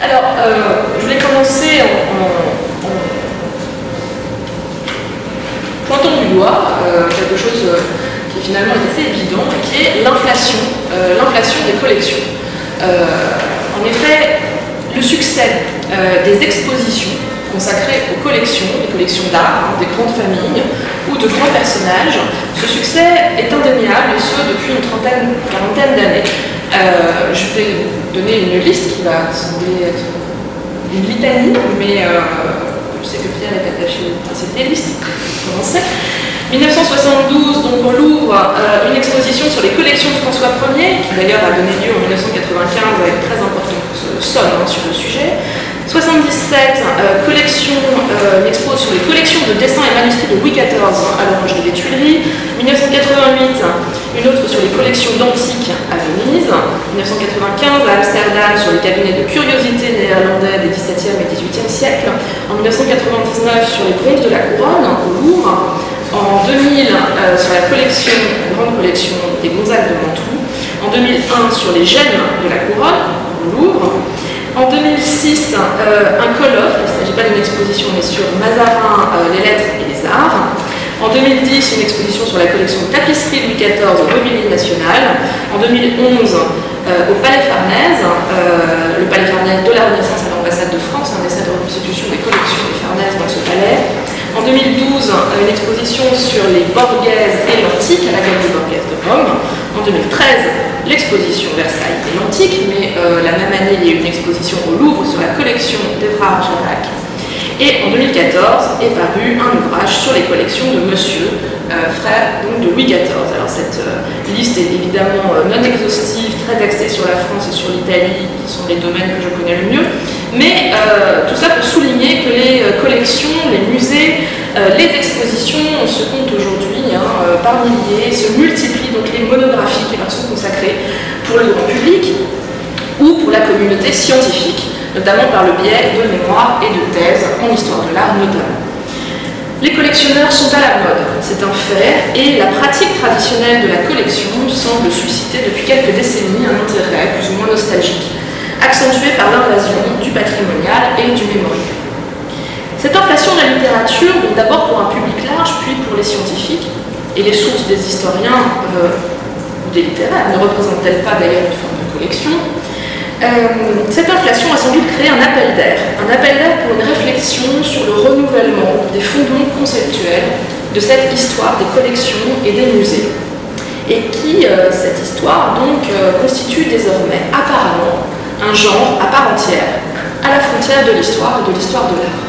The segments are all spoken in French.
Alors, je voulais commencer en pointant du doigt quelque chose qui finalement est assez évident, qui est l'inflation des collections. En effet, le succès des expositions consacrées aux collections, les collections d'art, des grandes familles ou de grands personnages, ce succès est indéniable, et ce depuis une quarantaine d'années. Je vais vous donner une liste qui va sembler être une litanie, mais je sais que Pierre est attaché à cette liste. Commencer. 1972, donc au Louvre, une exposition sur les collections de François Ier, qui d'ailleurs a donné lieu en 1995 à une très importante somme sur le sujet. 77, une expo sur les collections de dessins et manuscrits de Louis XIV à l'Orangerie des Tuileries. 1988, une autre sur les collections d'antiques à Venise. 1995, à Amsterdam, sur les cabinets de curiosités néerlandais des XVIIe et XVIIIe siècles. En 1999, sur les bronzes de la couronne au Louvre. En 2000, sur la grande collection des Gonzague de Mantoue. En 2001, sur les gemmes de la couronne au Louvre. En 2006, un colloque, il ne s'agit pas d'une exposition, mais sur Mazarin, les lettres et les arts. En 2010, une exposition sur la collection de tapisserie Louis XIV au Mobilier National. En 2011, au Palais Farnèse, le Palais Farnèse de la Renaissance à l'ambassade de France, un essai de reconstitution des collections des Farnèse dans ce palais. En 2012, une exposition sur les Borghese et l'antique à la Galerie Borghese de Rome. En 2013, l'exposition Versailles et l'antique, mais la même année, il y a eu une exposition au Louvre sur la collection d'Évrard Jarac. Et en 2014 est paru un ouvrage sur les collections de Monsieur, frère donc, de Louis XIV. Alors cette liste est évidemment non exhaustive, très axée sur la France et sur l'Italie, qui sont les domaines que je connais le mieux. Mais tout ça pour souligner que les collections, les musées, les expositions se comptent aujourd'hui par milliers, se multiplient donc les monographies qui leur sont consacrées pour le grand public ou pour la communauté scientifique, notamment par le biais de mémoires et de thèses en histoire de l'art notamment. Les collectionneurs sont à la mode, c'est un fait, et la pratique traditionnelle de la collection semble susciter depuis quelques décennies un intérêt plus ou moins nostalgique, accentué par l'invasion du patrimonial et du mémorial. Cette inflation de la littérature, donc d'abord pour un public large, puis pour les scientifiques, et les sources des historiens ou des littéraires ne représentent-elles pas d'ailleurs une forme de collection? Cette inflation a sans doute créé un appel d'air pour une réflexion sur le renouvellement des fondements conceptuels de cette histoire des collections et des musées, et qui, cette histoire, donc, constitue désormais apparemment un genre à part entière, à la frontière de l'histoire et de l'histoire de l'art.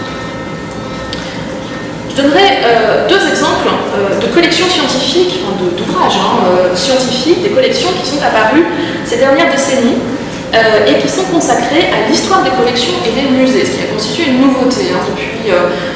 Je donnerai deux exemples de collections scientifiques, d'ouvrages scientifiques, des collections qui sont apparues ces dernières décennies et qui sont consacrées à l'histoire des collections et des musées, ce qui a constitué une nouveauté depuis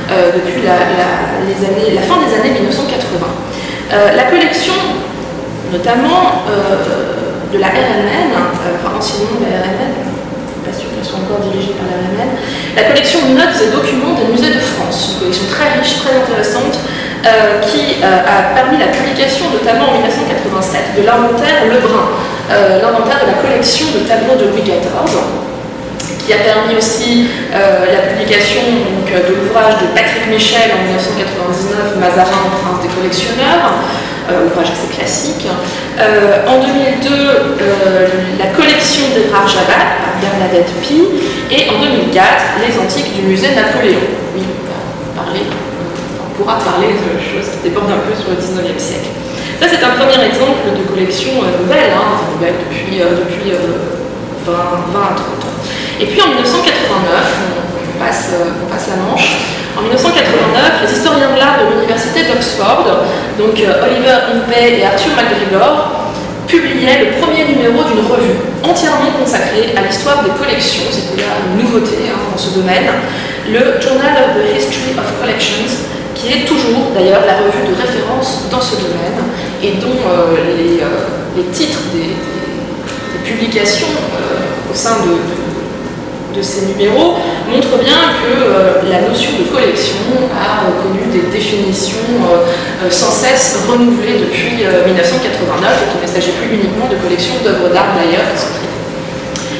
la fin des années 1980. La collection, notamment de la RMN, anciennement de la RMN, pas sûr qu'elle soit encore dirigée par la RMN, la collection de notes et documents des musées de France, une collection très riche, très intéressante, qui a permis la publication, notamment en 1987, de l'inventaire Lebrun, l'inventaire de la collection de tableaux de Louis XIV, qui a permis aussi la publication donc, de l'ouvrage de Patrick Michel en 1999, Mazarin, prince des collectionneurs, ouvrage assez classique. En 2002, la collection d'Évrard Jabal par Bernadette Pie, et en 2004, les antiques du musée Napoléon. Oui, on pourra parler de choses qui débordent un peu sur le 19e siècle. Ça, c'est un premier exemple de collection nouvelle, nouvelle depuis 20 à 30 ans. Et puis en 1989, on passe la Manche. En 1989, les historiens de l'art de l'université d'Oxford, donc Oliver Impey et Arthur MacGregor, publiaient le premier numéro d'une revue entièrement consacrée à l'histoire des collections. C'était une nouveauté dans ce domaine, le Journal of the History of Collections, qui est toujours d'ailleurs la revue de référence dans ce domaine et dont les titres des publications au sein de ces numéros montrent bien que la notion de collection a connu des définitions sans cesse renouvelées depuis 1989 et qu'il ne s'agit plus uniquement de collections d'œuvres d'art d'ailleurs qui sont traitées.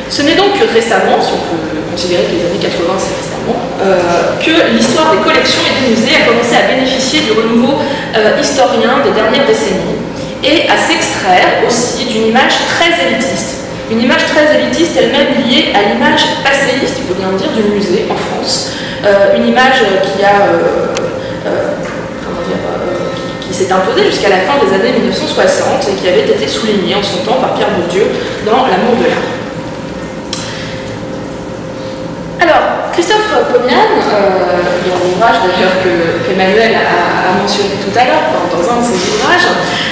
Ce n'est donc que récemment, si on peut considérer que les années 80 c'est récemment, que l'histoire des collections et des musées a commencé à bénéficier du renouveau historien des dernières décennies et à s'extraire aussi d'une image très élitiste. Une image très élitiste elle-même liée à l'image passéiste, il faut bien le dire, du musée en France. Une image qui a qui s'est imposée jusqu'à la fin des années 1960 et qui avait été soulignée en son temps par Pierre Bourdieu dans L'amour de l'art. Alors, Christophe Pomian, dans l'ouvrage d'ailleurs qu'Emmanuel a mentionné tout à l'heure, dans un de ses ouvrages,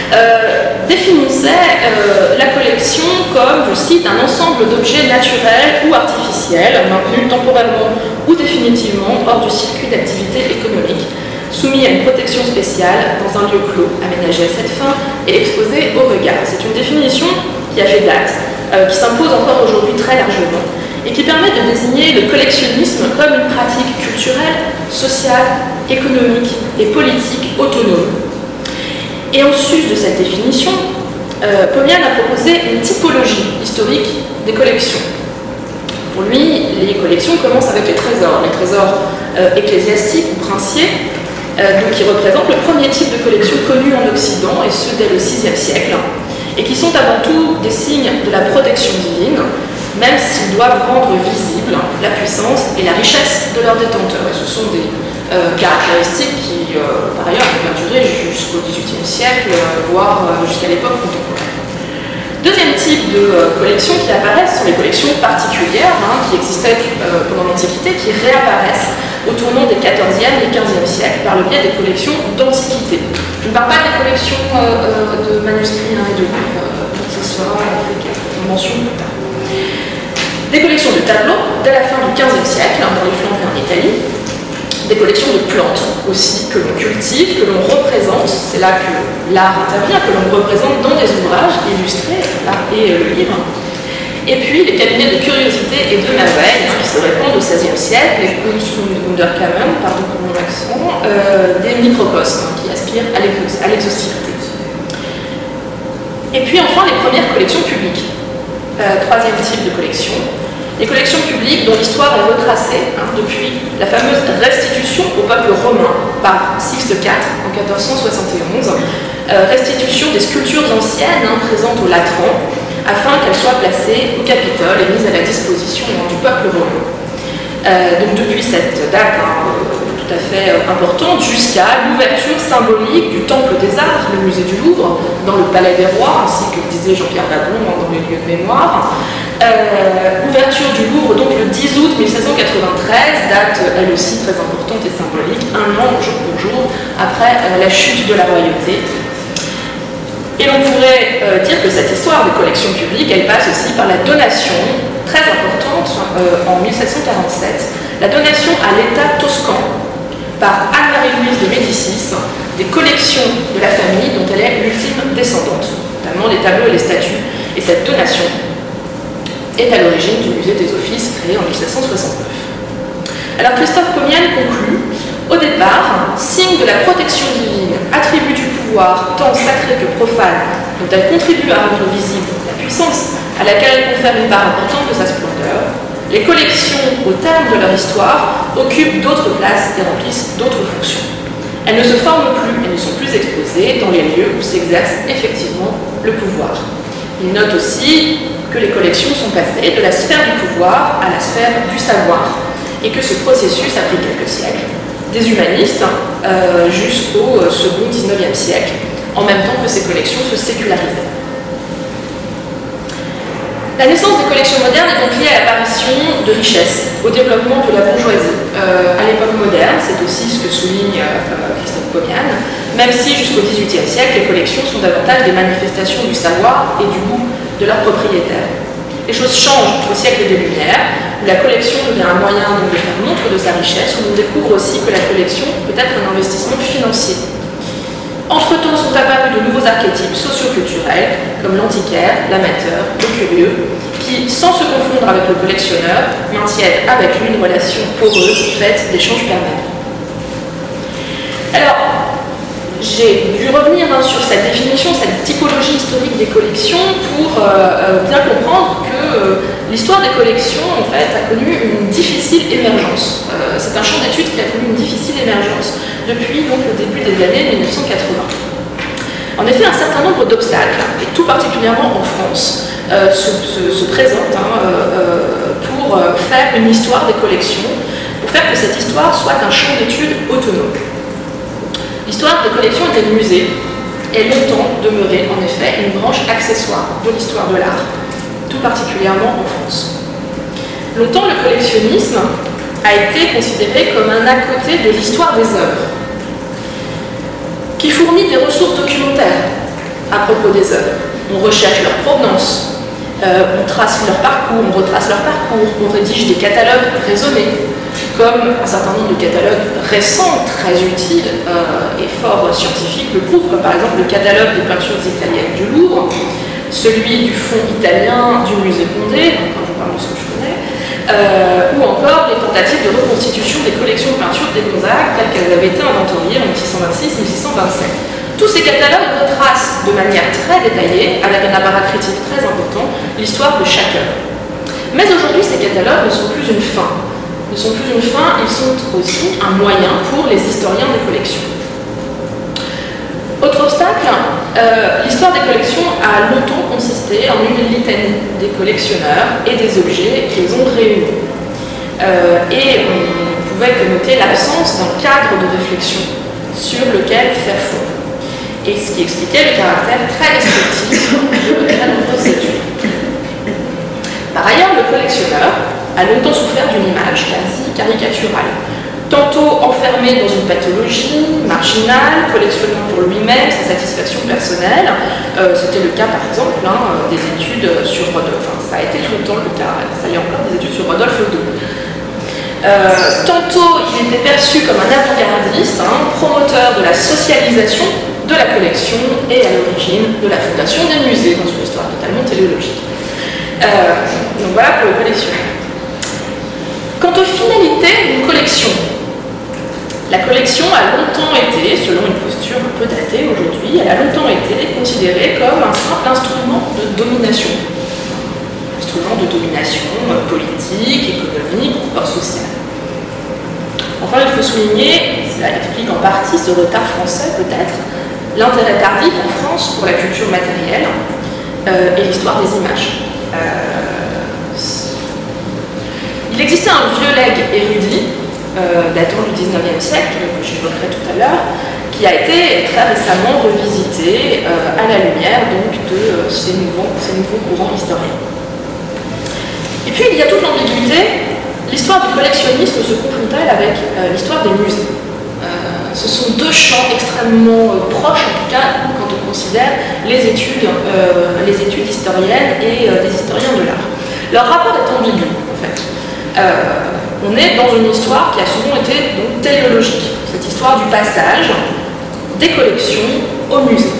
définissait la collection comme, je cite, un ensemble d'objets naturels ou artificiels, maintenus temporairement ou définitivement hors du circuit d'activité économique, soumis à une protection spéciale dans un lieu clos, aménagé à cette fin et exposé au regard. C'est une définition qui a fait date, qui s'impose encore aujourd'hui très largement, et qui permet de désigner le collectionnisme comme une pratique culturelle, sociale, économique et politique autonome. Et en sus de cette définition, Pomian a proposé une typologie historique des collections. Pour lui, les collections commencent avec les trésors ecclésiastiques ou princiers, donc qui représentent le premier type de collection connu en Occident, et ce dès le VIe siècle, et qui sont avant tout des signes de la protection divine, même s'ils doivent rendre visible la puissance et la richesse de leurs détenteurs. Et ce sont des caractéristiques qui, par ailleurs, ont perduré jusqu'au XVIIIe siècle, voire jusqu'à l'époque contemporaine. Deuxième type de collections qui apparaissent sont les collections particulières, qui existaient pendant l'Antiquité, qui réapparaissent au tournant des XIVe et XVe siècles par le biais des collections d'Antiquité. Je ne parle pas des collections de manuscrits et de livres, ce sera une mention plus tard. Des collections de tableaux dès la fin du XVe siècle, dans les Flandres et en Italie. Des collections de plantes aussi, que l'on cultive, que l'on représente. C'est là que l'art intervient, que l'on représente dans des ouvrages illustrés, l'art et le livre. Et puis les cabinets de curiosité et de merveille, qui se répandent au XVIe siècle, les Kunstwunderkammern, pardon pour mon accent, des microcosmes qui aspirent à l'exhaustivité. Et puis enfin les premières collections publiques. Troisième type de collection, les collections publiques dont l'histoire est retracée depuis la fameuse restitution au peuple romain par Sixte IV en 1471, restitution des sculptures anciennes présentes au Latran, afin qu'elles soient placées au Capitole et mises à la disposition du peuple romain. Donc depuis cette date tout à fait importante jusqu'à l'ouverture symbolique du Temple des Arts, le musée du Louvre, dans le Palais des Rois, ainsi que disait Jean-Pierre Vagnon dans les lieux de mémoire. Ouverture du Louvre donc le 10 août 1793, date elle aussi très importante et symbolique, un an jour pour jour après la chute de la royauté. Et l'on pourrait dire que cette histoire des collections publiques, elle passe aussi par la donation très importante en 1747, la donation à l'État toscan par Anne-Marie-Louise de Médicis des collections de la famille dont elle est l'ultime descendante, notamment les tableaux et les statues. Et cette donation est à l'origine du musée des Offices créé en 1769. Alors Christophe Pomian conclut: au départ, signe de la protection divine, attribut du pouvoir tant sacré que profane, dont elle contribue à rendre visible la puissance à laquelle elle confère une part importante de sa splendeur, les collections, au terme de leur histoire, occupent d'autres places et remplissent d'autres fonctions. Elles ne se forment plus et ne sont plus exposées dans les lieux où s'exerce effectivement le pouvoir. Il note aussi que les collections sont passées de la sphère du pouvoir à la sphère du savoir, et que ce processus a pris quelques siècles, des humanistes jusqu'au second XIXe siècle, en même temps que ces collections se sécularisaient. La naissance des collections modernes est donc liée à l'apparition de richesses, au développement de la bourgeoisie. À l'époque moderne, c'est aussi ce que souligne Christophe Pomian, même si jusqu'au XVIIIe siècle, les collections sont davantage des manifestations du savoir et du goût de leurs propriétaires. Les choses changent au siècle des Lumières, où la collection devient un moyen donc, de faire montre de sa richesse, où on découvre aussi que la collection peut être un investissement financier. Entre-temps sont apparus de nouveaux archétypes socio-culturels, comme l'antiquaire, l'amateur, le curieux, qui, sans se confondre avec le collectionneur, maintiennent avec lui une relation poreuse, faite d'échanges permanents. Alors, j'ai dû revenir sur cette définition, cette typologie historique des collections pour bien comprendre que L'histoire des collections, en fait, a connu une difficile émergence. C'est un champ d'études qui a connu une difficile émergence depuis donc, le début des années 1980. En effet, un certain nombre d'obstacles, et tout particulièrement en France, se présentent pour faire une histoire des collections, pour faire que cette histoire soit un champ d'études autonome. L'histoire des collections et des musées est longtemps demeurée, en effet, une branche accessoire de l'histoire de l'art, tout particulièrement en France. Longtemps, le collectionnisme a été considéré comme un à côté de l'histoire des œuvres, qui fournit des ressources documentaires à propos des œuvres. On recherche leur provenance, on trace leur parcours, on retrace leur parcours, on rédige des catalogues raisonnés, comme un certain nombre de catalogues récents, très utiles et fort scientifiques le prouvent, comme par exemple le catalogue des peintures italiennes du Louvre, celui du fonds italien du musée Condé, quand je parle de ce que je connais, ou encore les tentatives de reconstitution des collections de peintures des Gonzague telles qu'elles avaient été inventoriées en 1626-1627. Tous ces catalogues retracent de manière très détaillée, avec un apparat critique très important, l'histoire de chaque œuvre. Mais aujourd'hui, ces catalogues ne sont plus une fin. Ils sont aussi un moyen pour les historiens des collections. Autre obstacle, l'histoire des collections a longtemps consisté en une litanie des collectionneurs et des objets qu'ils ont réunis. Et on pouvait noter l'absence d'un cadre de réflexion sur lequel faire fond. Et ce qui expliquait le caractère très destructif de très nombreuses études. Par ailleurs, le collectionneur a longtemps souffert d'une image quasi caricaturale, tantôt enfermé dans une pathologie marginale, collectionnant pour lui-même sa satisfaction personnelle. C'était le cas par exemple des études sur Rodolphe, ça a été tout le temps le cas, ça y est encore, des études sur Rodolphe II. Tantôt il était perçu comme un avant-gardiste, promoteur de la socialisation de la collection et à l'origine de la fondation des musées dans une histoire totalement téléologique. Donc voilà pour le collectionneur. Quant aux finalités d'une collection, la collection a longtemps été, selon une posture un peu datée aujourd'hui, elle a longtemps été considérée comme un simple instrument de domination. Instrument de domination politique, économique, voire sociale. Enfin, il faut souligner, cela explique en partie ce retard français peut-être, l'intérêt tardif en France pour la culture matérielle et l'histoire des images. Il existait un vieux legs érudit, datant du 19e siècle, que j'évoquerai tout à l'heure, qui a été très récemment revisité à la lumière donc, de ces nouveaux courants historiens. Et puis il y a toute l'ambiguïté, l'histoire du collectionnisme se confronte-t-elle avec l'histoire des musées. Ce sont deux champs extrêmement proches, en tout cas, quand on considère les études historiennes et des historiens de l'art. Leur rapport est ambigu, en fait. On est dans une histoire qui a souvent été donc, téléologique, cette histoire du passage des collections au musée,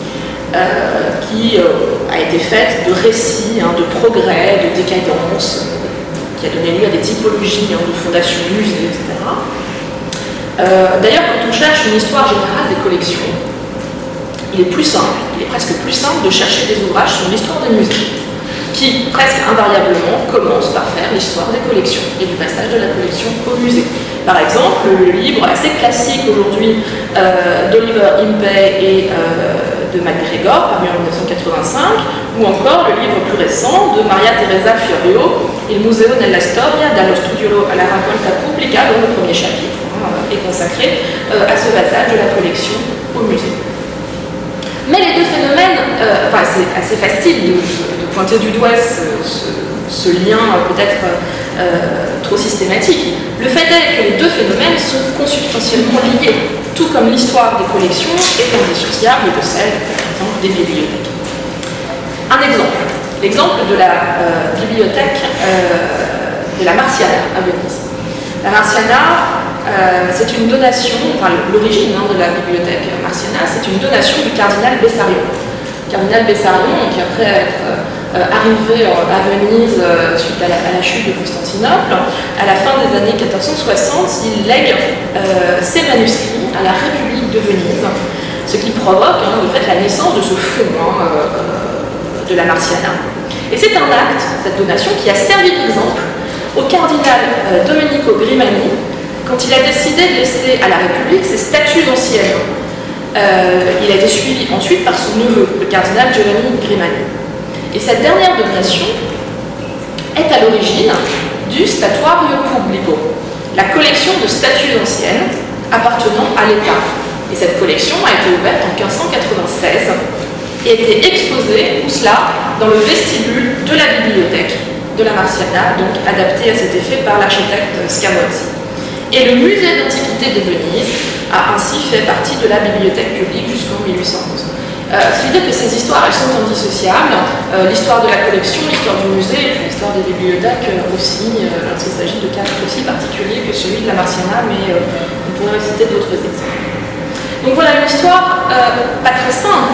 qui a été faite de récits, de progrès, de décadence, qui a donné lieu à des typologies de fondation de musées, etc. D'ailleurs, quand on cherche une histoire générale des collections, il est presque plus simple de chercher des ouvrages sur l'histoire des musées, qui, presque invariablement, commence par faire l'histoire des collections et du passage de la collection au musée. Par exemple, le livre assez classique aujourd'hui d'Oliver Impey et de MacGregor, paru en 1985, ou encore le livre plus récent de Maria Teresa Fiorio, Il Museo nella Storia dallo studio alla raccolta pubblica, dont le premier chapitre est consacré à ce passage de la collection au musée. Mais les deux phénomènes, c'est assez facile de pointer du doigt ce lien peut-être trop systématique. Le fait est que les deux phénomènes sont consubstantiellement liés, tout comme l'histoire des collections est indissociable de celle, par exemple, des bibliothèques. Un exemple, l'exemple de la bibliothèque de la Marciana à Venise. La Marciana, c'est une donation, l'origine de la bibliothèque Marciana, c'est une donation du cardinal Bessarion. Cardinal Bessarion, qui après être arrivé à Venise suite à la chute de Constantinople, à la fin des années 1460, il lègue ses manuscrits à la République de Venise, ce qui provoque de fait la naissance de ce fonds de la Marciana. Et c'est un acte, cette donation, qui a servi d'exemple au cardinal Domenico Grimani quand il a décidé de laisser à la République ses statues anciennes. Il a été suivi ensuite par son neveu, le cardinal Giovanni Grimani. Et cette dernière donation est à l'origine du Statuario Pubblico, la collection de statues anciennes appartenant à l'État. Et cette collection a été ouverte en 1596 et était exposée, où cela, dans le vestibule de la bibliothèque de la Marciana, donc adaptée à cet effet par l'architecte Scamozzi. Et le musée d'Antiquité de Venise a ainsi fait partie de la bibliothèque publique jusqu'en 1811. Ce qui veut dire que ces histoires, elles sont indissociables. L'histoire de la collection, l'histoire du musée, et puis l'histoire des bibliothèques aussi, lorsqu'il s'agit de cas aussi particuliers que celui de la Marciana, mais on pourrait citer d'autres exemples. Donc voilà une histoire pas très simple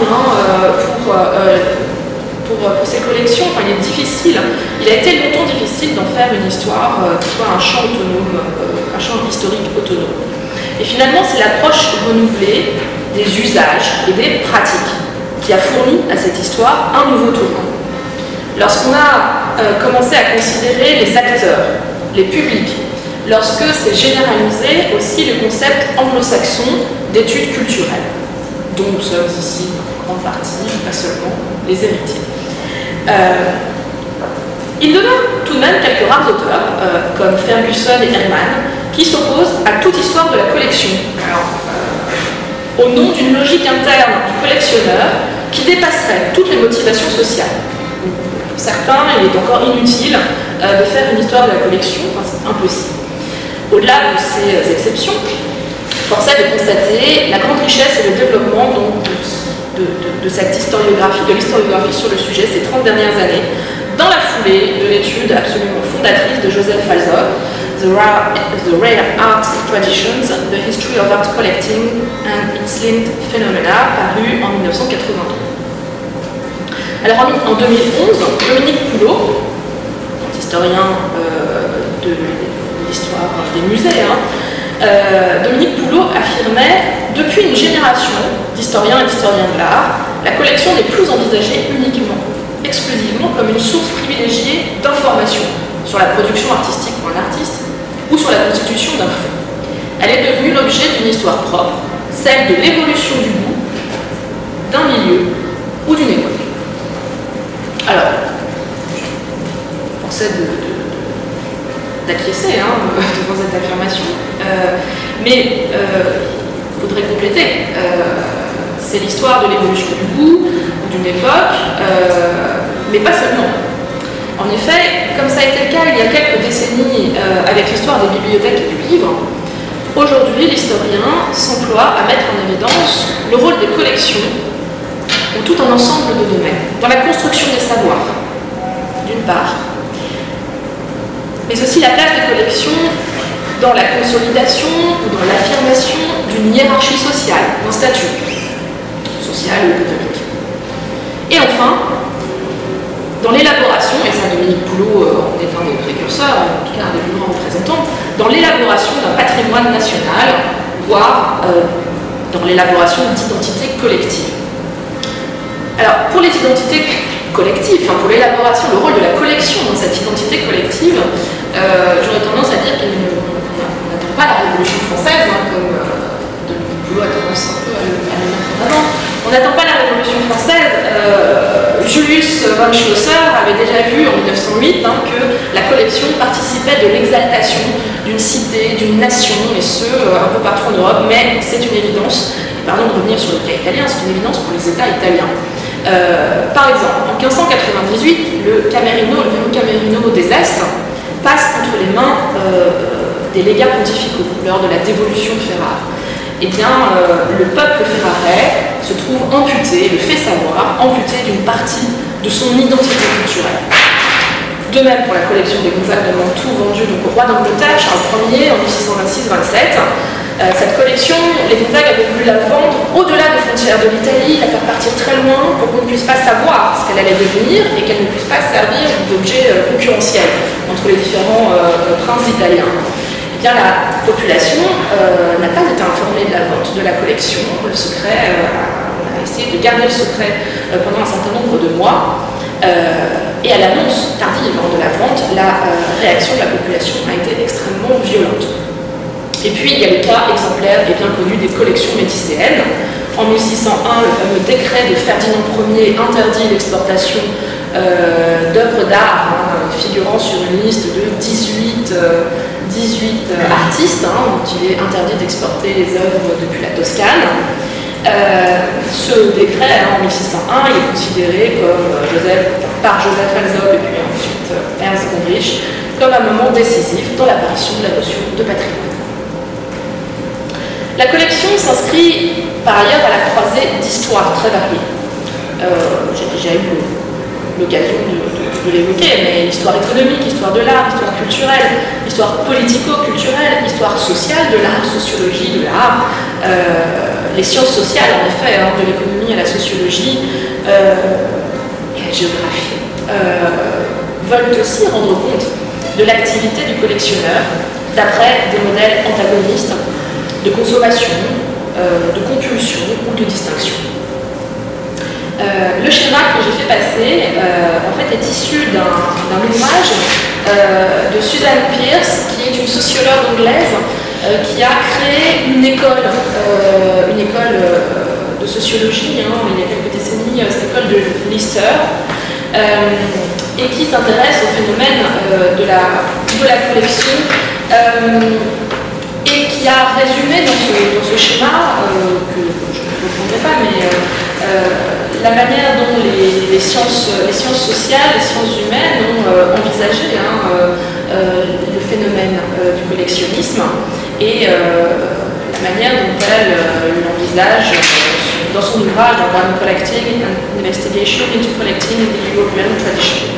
pour ces collections. Enfin, il est difficile, il a été longtemps difficile d'en faire une histoire qui soit un champ autonome, un champ historique autonome. Et finalement, c'est l'approche renouvelée des usages et des pratiques qui a fourni à cette histoire un nouveau tournant. Lorsqu'on a commencé à considérer les acteurs, les publics, lorsque s'est généralisé aussi le concept anglo-saxon d'études culturelles, dont nous sommes ici en grande partie, pas seulement les héritiers. Il demeure tout de même quelques rares auteurs, comme Ferguson et Herman, qui s'opposent à toute histoire de la collection. Alors, au nom d'une logique interne du collectionneur qui dépasserait toutes les motivations sociales. Pour certains, il est encore inutile de faire une histoire de la collection, enfin, c'est impossible. Au-delà de ces exceptions, force est de constater la grande richesse et le développement donc, de cette historiographie, de l'historiographie sur le sujet ces 30 dernières années, dans la foulée de l'étude absolument fondatrice de Joseph Falzon, The Rare Art Traditions, The History of Art Collecting and its Linked Phenomena, paru en 1982. Alors en 2011, Dominique Poulot, historien de l'histoire des musées, Dominique Poulot affirmait: depuis une génération d'historiens et d'historiens de l'art, la collection n'est plus envisagée uniquement, exclusivement comme une source privilégiée d'informations sur la production artistique pour un artiste ou sur la constitution d'un fonds. Elle est devenue l'objet d'une histoire propre, celle de l'évolution du goût, d'un milieu ou d'une époque. Alors, force est d'acquiescer devant cette affirmation, mais il faudrait compléter. C'est l'histoire de l'évolution du goût, d'une époque, mais pas seulement. En effet, comme ça a été le cas il y a quelques décennies avec l'histoire des bibliothèques et du livre, aujourd'hui l'historien s'emploie à mettre en évidence le rôle des collections dans tout un ensemble de domaines, dans la construction des savoirs, d'une part, mais aussi la place des collections dans la consolidation ou dans l'affirmation d'une hiérarchie sociale, d'un statut social ou économique. Et enfin, dans l'élaboration, et ça Dominique Poulot en est un des précurseurs, en tout cas un des plus grands représentants, dans l'élaboration d'un patrimoine national, voire dans l'élaboration d'identités collectives. Alors, pour les identités collectives, pour l'élaboration, le rôle de la collection dans cette identité collective, j'aurais tendance à dire qu'on n'attend pas la Révolution française, comme Dominique Poulot a tendance un peu à le mettre en avant. On n'attend pas la Révolution française. Julius von Schlosser avait déjà vu en 1908 que la collection participait de l'exaltation d'une cité, d'une nation, et ce, un peu partout en Europe, mais c'est une évidence, pardon de revenir sur le cas italien, c'est une évidence pour les États italiens. Par exemple, en 1598, le Camerino des Est passe entre les mains des légats pontificaux lors de la dévolution de Ferrare. Eh bien, le peuple ferrarais se trouve amputé, le fait savoir, amputé d'une partie de son identité culturelle. De même pour la collection des Gonzague de Mantoue vendue donc au roi d'Angleterre, Charles Ier, en 1626-27. Cette collection, les Gonzague avaient voulu la vendre au-delà des frontières de l'Italie, la faire partir très loin pour qu'on ne puisse pas savoir ce qu'elle allait devenir et qu'elle ne puisse pas servir d'objet concurrentiel entre les différents princes italiens. Eh bien, la population n'a pas été informée de la vente de la collection. Le secret, on a essayé de garder le secret pendant un certain nombre de mois. Et à l'annonce tardive de la vente, la réaction de la population a été extrêmement violente. Et puis il y a le cas exemplaire et bien connu des collections médicéennes. En 1601, le fameux décret de Ferdinand Ier interdit l'exportation d'œuvres d'art figurant sur une liste de 18 artistes, dont il est interdit d'exporter les œuvres depuis la Toscane. Ce décret, en 1601, il est considéré par Joseph Alsop et puis ensuite Ernst Gombrich comme un moment décisif dans l'apparition de la notion de patrimoine. La collection s'inscrit par ailleurs à la croisée d'histoires très variées. J'ai déjà eu l'occasion de l'évoquer, mais l'histoire économique, l'histoire de l'art, l'histoire culturelle, l'histoire politico-culturelle, l'histoire sociale de l'art, sociologie de l'art, les sciences sociales en effet, de l'économie à la sociologie et la géographie, veulent aussi rendre compte de l'activité du collectionneur d'après des modèles antagonistes de consommation, de compulsion ou de distinction. Le schéma que j'ai fait passer en fait est issu d'un ouvrage de Susan Peirce, qui est une sociologue anglaise qui a créé une école de sociologie, il y a quelques décennies, cette école de Leicester, et qui s'intéresse au phénomène de la collection et qui a résumé dans ce schéma, que je ne reprendrai pas, mais la manière dont les sciences sociales, les sciences humaines ont envisagé le phénomène du collectionnisme et la manière dont elles l'envisagent dans son ouvrage One Collecting, an Investigation into Collecting in the European Tradition.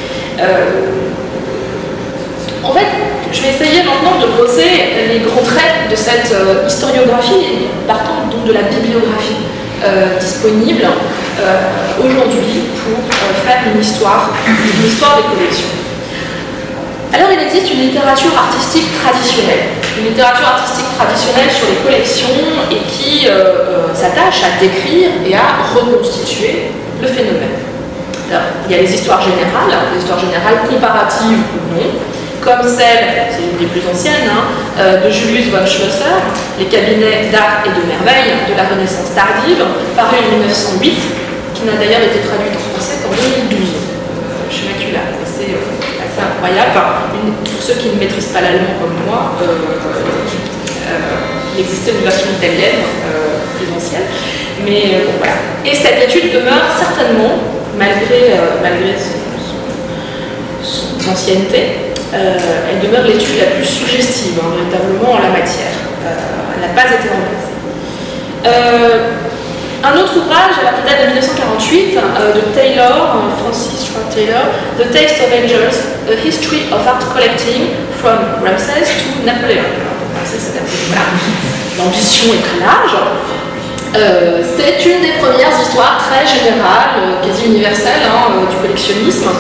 En fait, je vais essayer maintenant de poser les grands traits de cette historiographie, partant donc de la bibliographie disponible aujourd'hui pour faire une histoire des collections. Alors il existe une littérature artistique traditionnelle sur les collections et qui s'attache à décrire et à reconstituer le phénomène. Alors, il y a les histoires générales comparatives ou non, comme celle, c'est une des plus anciennes, de Julius von Schlosser, Les cabinets d'art et de merveille de la Renaissance tardive, paru en 1908, qui n'a d'ailleurs été traduite en français qu'en 2012, chez Macula. C'est assez incroyable. Pour ceux qui ne maîtrisent pas l'allemand comme moi, il existait une version italienne plus ancienne. Mais bon, voilà. Et cette étude demeure certainement, malgré son ancienneté, elle demeure l'étude la plus suggestive, véritablement, en la matière. Elle n'a pas été remplacée. Un autre ouvrage, qui date de 1948, de Taylor, Francis Taylor, The Taste of Angels, A History of Art Collecting from Ramses to Napoleon. Voilà. L'ambition est très large. C'est une des premières histoires très générales, quasi universelles, du collectionnisme.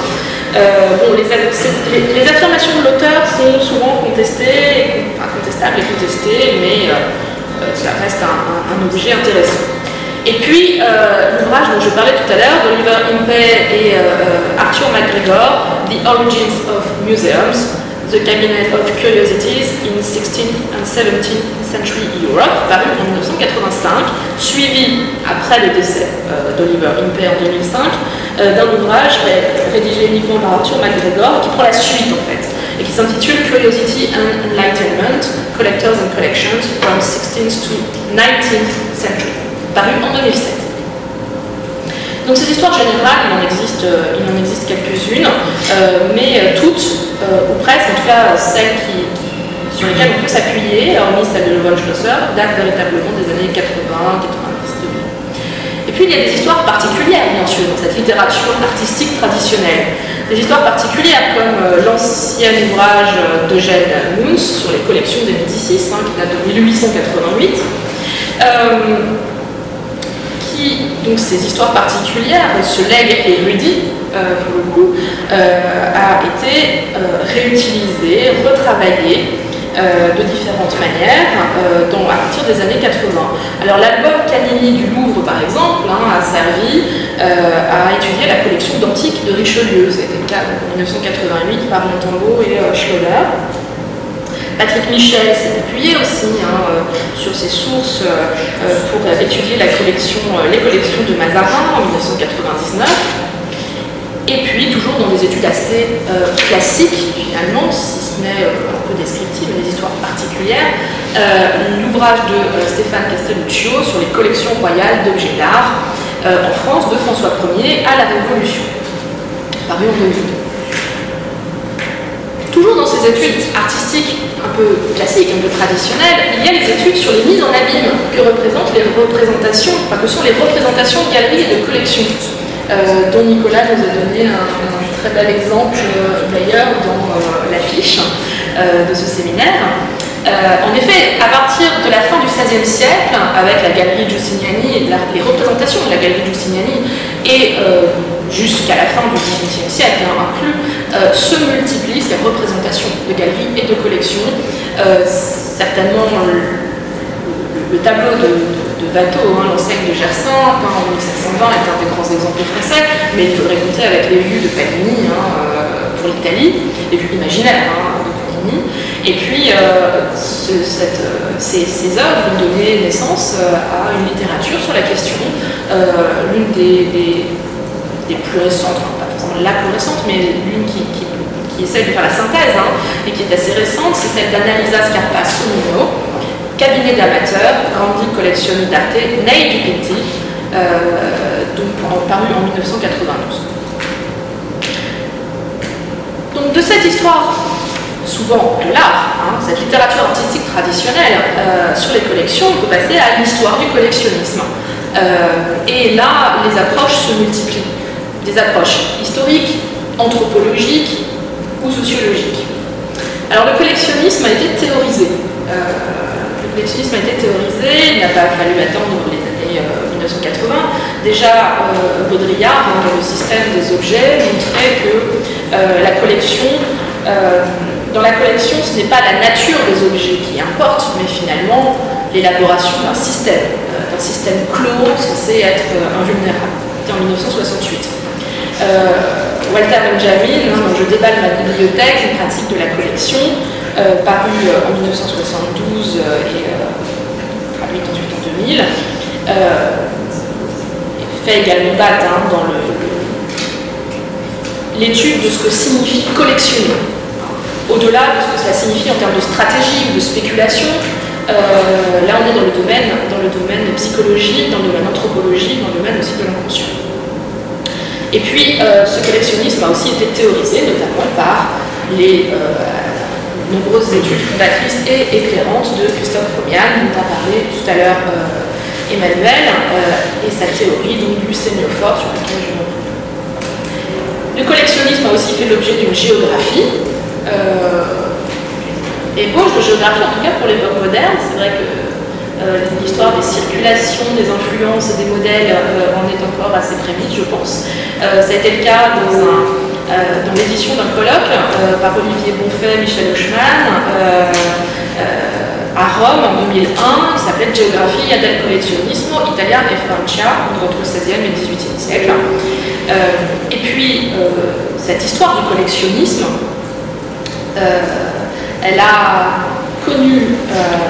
Les affirmations de l'auteur sont souvent contestables et contestées, mais ça reste un objet intéressant. Et puis, l'ouvrage dont je parlais tout à l'heure, d'Oliver Impey et Arthur MacGregor, The Origins of Museums, The Cabinet of Curiosities in 16th and 17th Century Europe, paru en 1985, suivi, après le décès d'Oliver Impey en 2005, d'un ouvrage rédigé uniquement par Arthur MacGregor, qui prend la suite en fait, et qui s'intitule Curiosity and Enlightenment, Collectors and Collections from 16th to 19th Century, paru en 2007. Donc ces histoires générales, il en existe quelques-unes, mais toutes, ou presque, en tout cas celles sur lesquelles on peut s'appuyer, hormis celle de von Schlosser, datent véritablement des années 80, 90, 2000. Et puis il y a des histoires particulières, bien sûr, dans cette littérature artistique traditionnelle. Des histoires particulières comme l'ancien ouvrage d'Eugène Müns sur les collections des Médicis, qui date de 1888. Donc ces histoires particulières, ce legs érudit, pour le coup, a été réutilisé, retravaillé de différentes manières à partir des années 80. Alors l'album Canini du Louvre, par exemple, a servi à étudier la collection d'antiques de Richelieu. C'était le cas en 1988 par Montembeau et Schloller. Patrick Michel s'est appuyé aussi sur ses sources pour étudier les collections de Mazarin en 1999. Et puis, toujours dans des études assez classiques, finalement, si ce n'est un peu descriptives, des histoires particulières, l'ouvrage de Stéphane Castelluccio sur les collections royales d'objets d'art en France de François Ier à la Révolution, paru en 2002. Toujours dans ces études artistiques un peu classiques, un peu traditionnelles, il y a les études sur les mises en abîme que représentent les représentations, que sont les représentations de galeries et de collections, dont Nicolas nous a donné un très bel exemple d'ailleurs dans l'affiche de ce séminaire. En effet, à partir de la fin du XVIe siècle, avec la galerie Giustiniani et les représentations de la galerie Giustiniani, et jusqu'à la fin du XVIIIe siècle inclus, se multiplient ces représentations de galeries et de collections. Certainement, le tableau de Watteau, l'enseigne de Gersaint, peint en 1720, est un des grands exemples français, mais il faudrait compter avec les vues de Paganini pour l'Italie, les vues imaginaires de Paganini. Et puis, ces œuvres ont donné naissance à une littérature sur la question, l'une des plus récentes, pas forcément la plus récente, mais l'une qui essaie de faire la synthèse et qui est assez récente, c'est celle d'Annalisa Scarpa Sonnino, Cabinet d'amateurs, Grandi Collezioni d'Arte nei Dipinti, paru en 1992. Donc de cette histoire, souvent de l'art, cette littérature artistique traditionnelle sur les collections, on peut passer à l'histoire du collectionnisme. Et là, les approches se multiplient. Des approches historiques, anthropologiques ou sociologiques. Alors le collectionnisme a été théorisé. Le collectionnisme a été théorisé, il n'a pas fallu attendre les années 1980. Déjà, Baudrillard, dans le système des objets, montrait que la collection, dans la collection, ce n'est pas la nature des objets qui importe, mais finalement l'élaboration d'un système clos censé être invulnérable. C'était en 1968. Walter Benjamin, dont je déballe ma bibliothèque, une pratique de la collection, paru en 1972 et traduite ensuite en 2000, fait également date dans l'étude de ce que signifie collectionner. Au-delà de ce que cela signifie en termes de stratégie ou de spéculation, là on est dans le domaine psychologique, dans le domaine anthropologique, dans le domaine aussi de l'inconscient. Et puis, ce collectionnisme a aussi été théorisé, notamment par les nombreuses études fondatrices et éclairantes de Christophe Romian, dont a parlé tout à l'heure Emmanuel, et sa théorie du sémiophore sur laquelle je reviens. Le collectionnisme a aussi fait l'objet d'une géographie, ébauche de géographie, en tout cas pour l'époque moderne. C'est vrai que l'histoire des circulations, des influences et des modèles en est encore assez prémisse, je pense. Ça a été le cas dans l'édition d'un colloque par Olivier Bonfait, Michel Hochmann, à Rome en 2001, qui s'appelait Geografia del collezionismo Italia e Francia, entre le XVIe et le XVIIIe siècle. Et puis, cette histoire du collectionnisme, elle a connu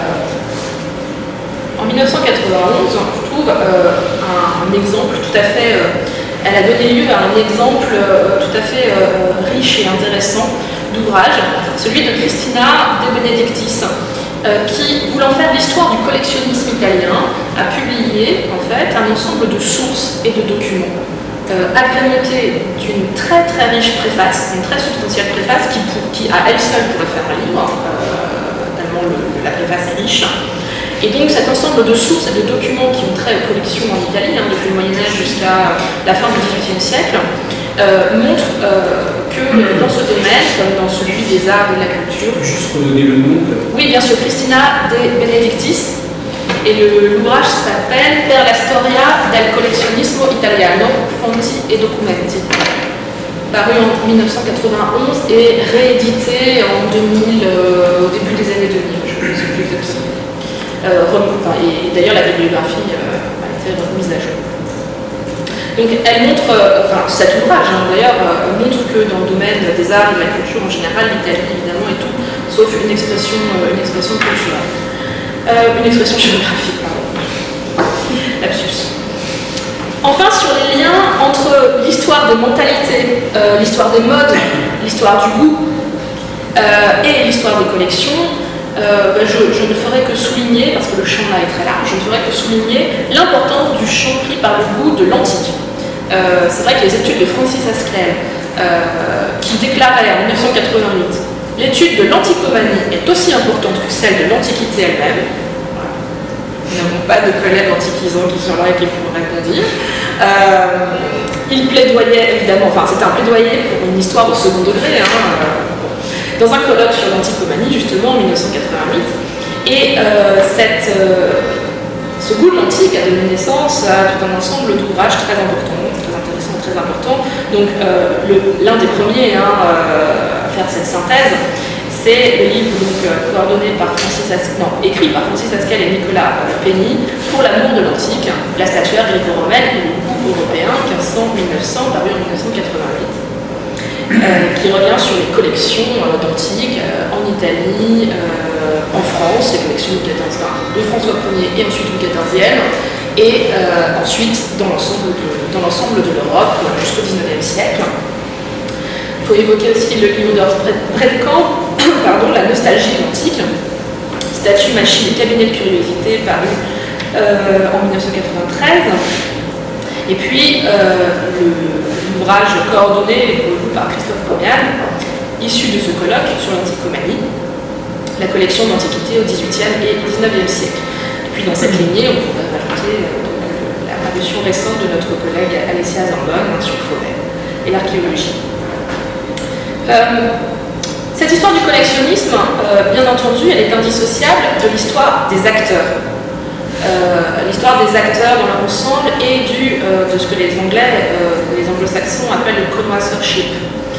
en 1991, je trouve, un exemple tout à fait... elle a donné lieu à un exemple tout à fait riche et intéressant d'ouvrage, celui de Cristina De Benedictis, qui, voulant faire l'histoire du collectionnisme italien, a publié en fait un ensemble de sources et de documents, agrémentés d'une très très riche préface, une très substantielle préface qui à elle seule pourrait faire un livre, tellement la préface est riche. Et donc cet ensemble de sources et de documents qui ont trait aux collections en Italie, depuis le Moyen-Âge jusqu'à la fin du XVIIIe siècle, montrent que dans ce domaine, comme dans celui des arts et de la culture... Juste redonner le nom. Oui, bien sûr, Cristina De Benedictis. Et l'ouvrage s'appelle Per la storia del collezionismo italiano, fonti e documenti. paru en 1991 et réédité en 2000, au début des années 2000, je ne sais plus exactement. Et d'ailleurs, la bibliographie a été remise à jour. Donc, elle montre, cet ouvrage d'ailleurs, montre que dans le domaine des arts et de la culture en général, l'Italie évidemment est tout, sauf une expression culturelle. Une expression géographique, pardon. Lapsus. Enfin, sur les liens entre l'histoire des mentalités, l'histoire des modes, l'histoire du goût et l'histoire des collections, je ne ferai que souligner, parce que le champ là est très large, je ne ferai que souligner l'importance du champ pris par le goût de l'antique. C'est vrai que les études de Francis Haskell, qui déclarait en 1988 l'étude de l'anticomanie est aussi importante que celle de l'Antiquité elle-même. Voilà. Nous n'avons pas de collègues antiquisants qui sont là et qui pourraient répondre. Il plaidoyait évidemment, c'était un plaidoyer pour une histoire au second degré, dans un colloque sur l'anticomanie justement en 1988. Et ce goût de l'antique a donné naissance à tout un ensemble d'ouvrages très importants, très intéressants, très importants. Donc l'un des premiers à faire cette synthèse, c'est le livre écrit par Francis Haskell et Nicolas Penny pour l'amour de l'antique, la statuaire gréco-romaine et le goût européen 1500-1900, paru en 1988, qui revient sur les collections d'antiques en Italie, en France, les collections de François Ier et ensuite du XIVe, et ensuite dans l'ensemble de l'Europe jusqu'au XIXe siècle. Il faut évoquer aussi le livre de Bredkamp, La nostalgie antique, statue, machine et cabinet de curiosité, paru en 1993. Et puis l'ouvrage coordonné par Christophe Comian, issu de ce colloque sur l'anticomanie, la collection d'antiquités au XVIIIe et XIXe siècle. Et puis dans cette lignée, on pourrait rajouter la parution récente de notre collègue Alessia Zambon sur le forêt et l'archéologie. Cette histoire du collectionnisme, bien entendu, elle est indissociable de l'histoire des acteurs. L'histoire des acteurs dans leur ensemble et de ce que les anglo-saxons appellent le connoisseurship.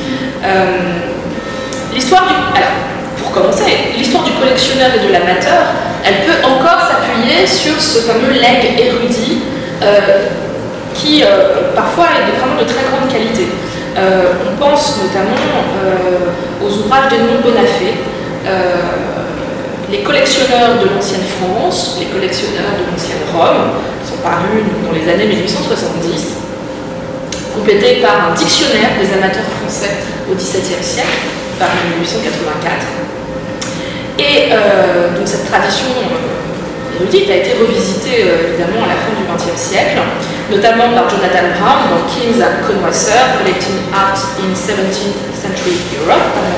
Pour commencer, l'histoire du collectionneur et de l'amateur, elle peut encore s'appuyer sur ce fameux legs érudit qui parfois est vraiment de très grande qualité. On pense notamment aux ouvrages d'Edmond Bonafé, les collectionneurs de l'ancienne France, les collectionneurs de l'ancienne Rome, qui sont parus dans les années 1870, complétés par un dictionnaire des amateurs français au XVIIe siècle, paru en 1884. Et donc cette tradition érudite a été revisitée évidemment à la fin du XXe siècle, notamment par Jonathan Brown dans Kings and Connoisseurs, Collecting Art in 17th Century Europe, en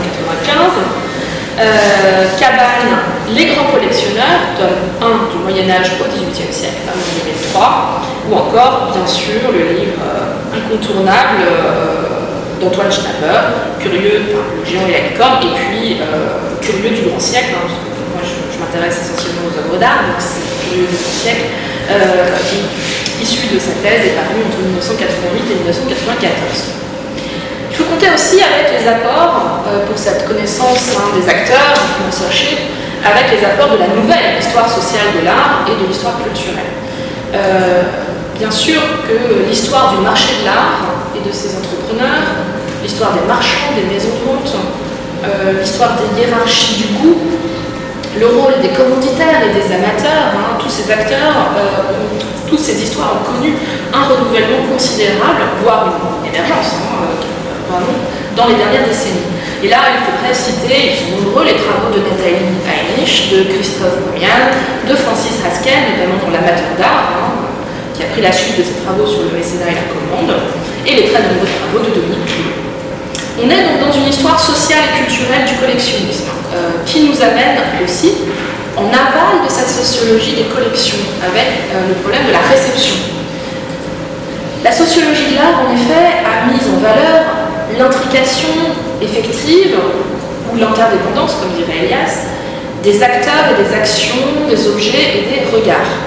1995. Cabane, Les grands collectionneurs, tome 1 du Moyen-Âge au XVIIIe siècle, en 2003, ou encore, bien sûr, le livre incontournable d'Antoine Schnabel, Curieux, le géant et la licorne, et puis Curieux du grand siècle, moi je m'intéresse essentiellement aux œuvres d'art, donc c'est Curieux du grand siècle, qui, issu de sa thèse, est paru entre 1988 et 1994. Il faut compter aussi avec les apports, pour cette connaissance des acteurs, du connoisseurship, avec les apports de la nouvelle histoire sociale de l'art et de l'histoire culturelle. Bien sûr que l'histoire du marché de l'art et de ses entrepreneurs, l'histoire des marchands, des maisons de vente, l'histoire des hiérarchies du goût, le rôle des commanditaires et des amateurs, tous ces acteurs, toutes ces histoires ont connu un renouvellement considérable, voire une émergence, dans les dernières décennies. Et là, il faudrait citer, ils sont nombreux, les travaux de Nathalie Heinrich, de Christophe Comian, de Francis Haskell, notamment dans l'amateur d'art, qui a pris la suite de ses travaux sur le mécénat et la commande, et les très nombreux travaux de Dominique Pillot. On est donc dans une histoire sociale et culturelle du collectionnisme, qui nous amène aussi en aval de cette sociologie des collections, avec le problème de la réception. La sociologie de l'art, en effet, a mis en valeur l'intrication effective, ou l'interdépendance, comme dirait Elias, des acteurs et des actions, des objets et des regards.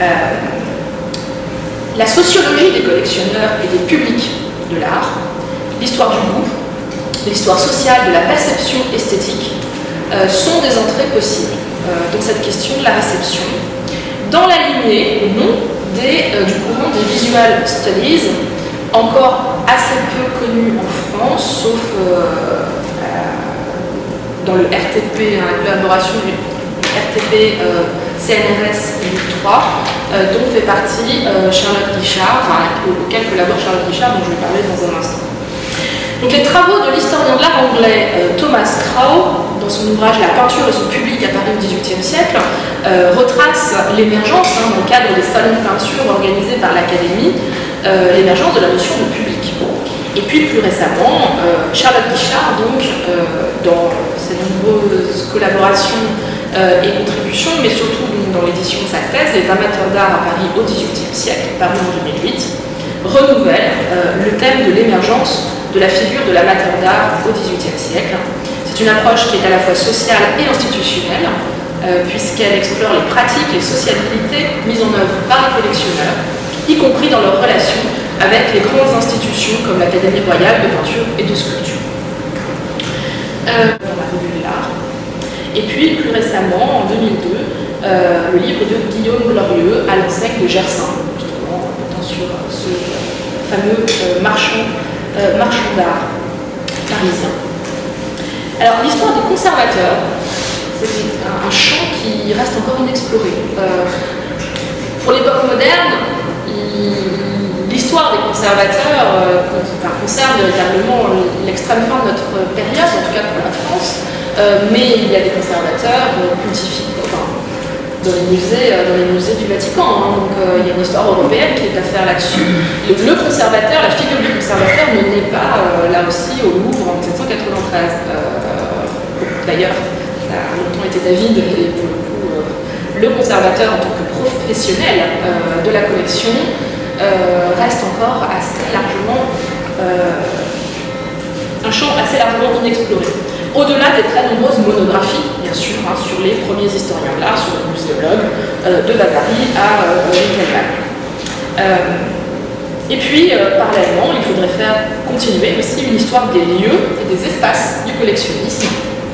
La sociologie des collectionneurs et des publics de l'art l'histoire du goût, l'histoire sociale de la perception esthétique sont des entrées possibles dans cette question de la réception, dans la lignée ou non du courant des visual studies, encore assez peu connu en France, sauf dans le RTP, la collaboration du RTP CNRS 2003, dont fait partie Charlotte Guichard, auquel collabore Charlotte Guichard, dont je vais parler dans un instant. Donc les travaux de l'historien de l'art anglais Thomas Crowe, dans son ouvrage La peinture et son public à Paris au XVIIIe siècle, retrace l'émergence, dans le cadre des salons de peinture organisés par l'Académie, l'émergence de la notion de public. Et puis plus récemment, Charlotte Guichard, donc, dans ses nombreuses collaborations et contributions, mais surtout dans l'édition de sa thèse, Les amateurs d'art à Paris au XVIIIe siècle, paru en 2008, renouvelle le thème de l'émergence de la figure de l'amateur d'art au XVIIIe siècle. C'est une approche qui est à la fois sociale et institutionnelle, puisqu'elle explore les pratiques, les sociabilités mises en œuvre par les collectionneurs, y compris dans leurs relations avec les grandes institutions comme l'Académie royale de peinture et de sculpture. Dans la revue de l'art. Et puis, plus récemment, en 2002, le livre de Guillaume Glorieux, À l'enseigne de Gersaint, justement, sur ce fameux marchand d'art parisien. Alors, l'histoire des conservateurs, c'est un champ qui reste encore inexploré. Pour l'époque moderne, l'histoire des conservateurs concerne véritablement l'extrême fin de notre période, en tout cas pour la France, mais il y a des conservateurs pontifiques dans les musées du Vatican, donc il y a une histoire européenne qui est à faire là-dessus. Le conservateur, la figure du conservateur ne naît pas là aussi au Louvre en 1793. D'ailleurs, ça a longtemps été David, et pour le coup, le conservateur en tant que professionnel de la collection reste encore assez largement un champ assez largement inexploré. Au-delà des très nombreuses monographies, bien sûr, sur les premiers historiens de l'art, sur le muséologue de Vasari à Winkelmann. Et puis, parallèlement, il faudrait faire continuer aussi une histoire des lieux et des espaces du collectionnisme,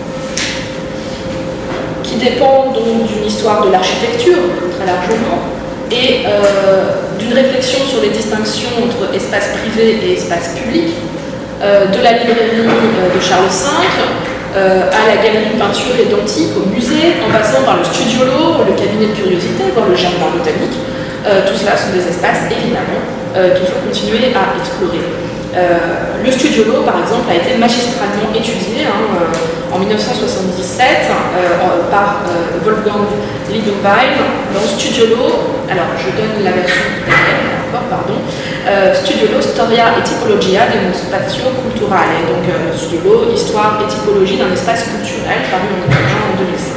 qui dépend donc d'une histoire de l'architecture, très largement, et d'une réflexion sur les distinctions entre espace privé et espace public, de la librairie de Charles V à la galerie de peinture et d'antique, au musée, en passant par le studiolo, le cabinet de curiosité, voire le jardin botanique. Tout cela sont des espaces, évidemment, qu'il faut continuer à explorer. Le studiolo, par exemple, a été magistralement étudié en 1977 par Wolfgang Liebenwein dans Studiolo, alors je donne la version italienne, Studiolo, Storia e Tipologia di uno spazio culturale, donc Studiolo, histoire et typologie d'un espace culturel, paru en italien en 2005.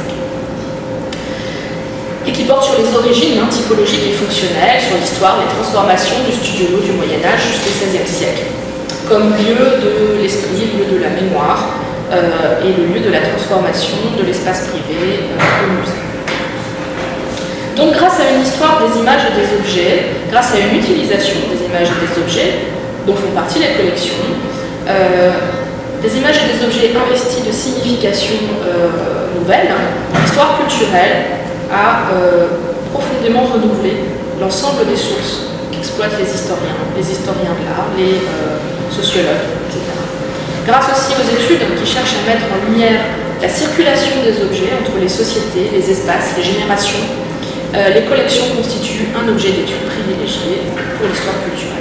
Et qui porte sur les origines typologiques et fonctionnelles, sur l'histoire, les transformations du studiolo du Moyen-Âge jusqu'au XVIe siècle, comme lieu de l'esprit, lieu de la mémoire, et le lieu de la transformation de l'espace privé au musée. Donc grâce à une histoire des images et des objets, grâce à une utilisation des images et des objets, dont font partie les collections, des images et des objets investis de significations nouvelles, l'histoire culturelle a profondément renouvelé l'ensemble des sources qu'exploitent les historiens de l'art, les sociologues, etc. Grâce aussi aux études qui cherchent à mettre en lumière la circulation des objets entre les sociétés, les espaces, les générations, les collections constituent un objet d'étude privilégié pour l'histoire culturelle.